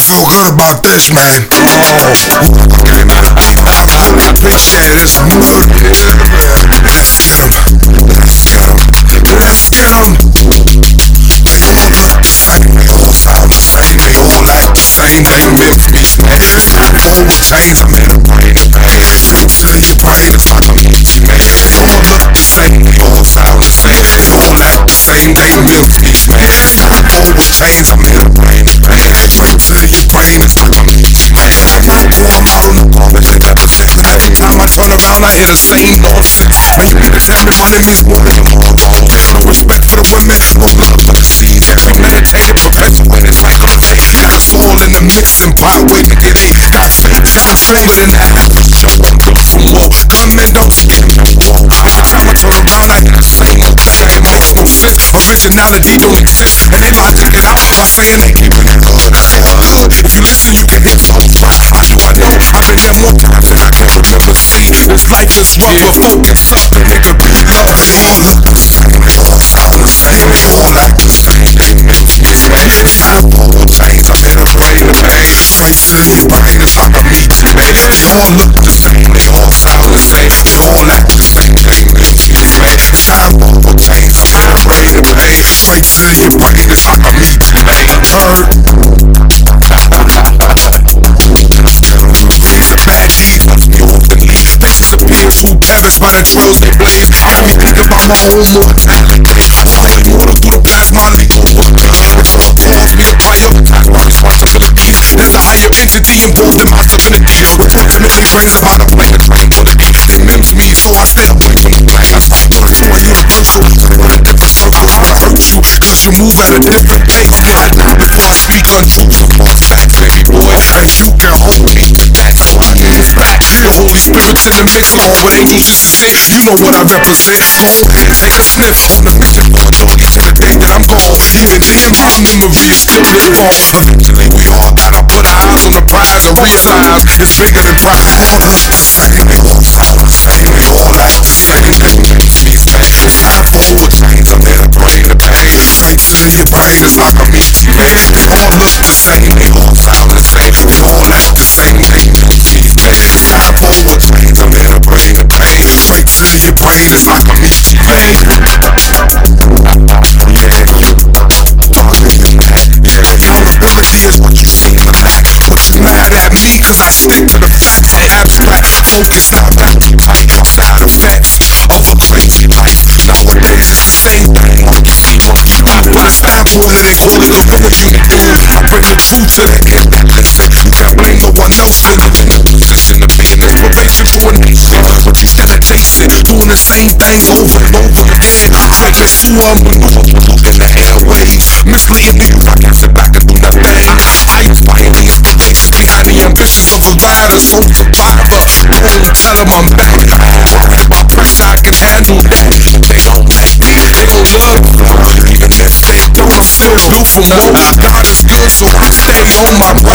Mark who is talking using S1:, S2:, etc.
S1: feel good about this, man. Oh, came out of deep rock, bitch, yeah, that's murder. Let's get 'em, let's get 'em, let's get 'em. They all look the same, they all sound the same, they all act the same. They Memphis, man. Forward chains, I'm in a brain of pain. Straight to your brain, it's like I'm easy, man. They all look the same, they all sound the same, they all act the same. They Memphis, man. Forward chains, I'm in a brain of pain. Straight to your brain, it's like I'm easy, man. I'm out on the ball, they represent. Every time I turn around, I hear the same nonsense. And you niggas tell me money means more than a more wrong. No respect for the women, no love for the seed. Premeditated professor when it's like a fake. It's all in the mixing pot, wait to get eight. Got fake sound stronger than the average Joe. I'm good for more. Gunmen don't skip no war. Every time I turn around, I hear the same old thing. It makes no sense. Originality don't exist, and they logic it out by saying they keeping it hood. I say I'm good. If you listen, you can hit songs right. How do I know? I've been there more times than I can remember. See, this life is rough, but focus up and it could be love. They all look the same, they all sound the same, they all act the same. They Memphis, man. Time forward chains, I'm in a brain of pain. Straight to your brain, it's like I'm eating, man. They all look the same, they all sound the same, they all act the same. They Memphis, man. Time forward chains, I'm in a brain of pain. Straight to your brain, it's like I'm eating, man. Heard. Bad deeds must be openly. Faces of pigs who perish by the trails they blaze. Make me think about my own mortality. Falling water through the plasma lethal blood. Calls me to prioritize my responsibilities. There's a higher entity involved in my divinity, which ultimately brings about a plane of tranquility. They mims me, so I stay away from the plans. Words more universal, we're in different circles. I hurt you, cause you move at a different pace. I die before I speak untrue. Some more facts, baby boy, and you can hold me to that. So I need it back. The Holy Spirit's in the mix, along with angels, this is it. You know what I represent. Go ahead, take a sniff on the mission for an audience. To the day that I'm gone, even the original memories still live on. Eventually we all gotta put our eyes on the prize and realize it's bigger than pride. They all look the same, they all sound the same, they all act the same. They Memphis, man. Time forward chains, I'm in a brain of pain. Straight to your brain, it's like I'm easy, man. They all look the same, they all sound the same, they all act the same. They Memphis, man. Time forward chains, I'm in a brain of pain. Straight to your brain, it's like I'm easy, man. Accountability is what you seem to lack. But you mad at me cause I stick to the facts. Abstract, focus, not tight outside effects of a crazy life. Nowadays it's the same thing. Monkey see, monkey do. Put a sample in it, call it gorilla unity. I bring the truth to the end that listen. You can't blame no one else when you're in a position to be an inspiration for a nation. But instead of chasing, doing the same things over and over again. Treadless sewer maneuver, polluting the airwaves. Misleading the youth, I can't sit back and do nothing. I inspire the inspiration behind the ambitions of a rider, soul survivor. Don't tell them I'm back. I ain't worried about pressure, I can handle that. If they don't like me, they gon' love me. Even if they don't, I'm still built for more. God is good, so I stay on my